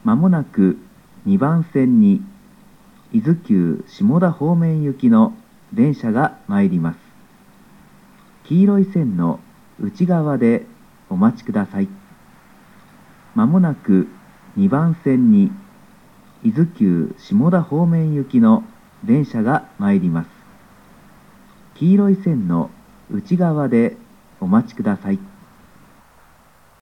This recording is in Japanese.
まもなく2番線に伊豆急下田方面行きの電車が参ります。黄色い線の内側でお待ちください。まもなく2番線に伊豆急下田方面行きの電車が参ります。黄色い線の内側でお待ちください。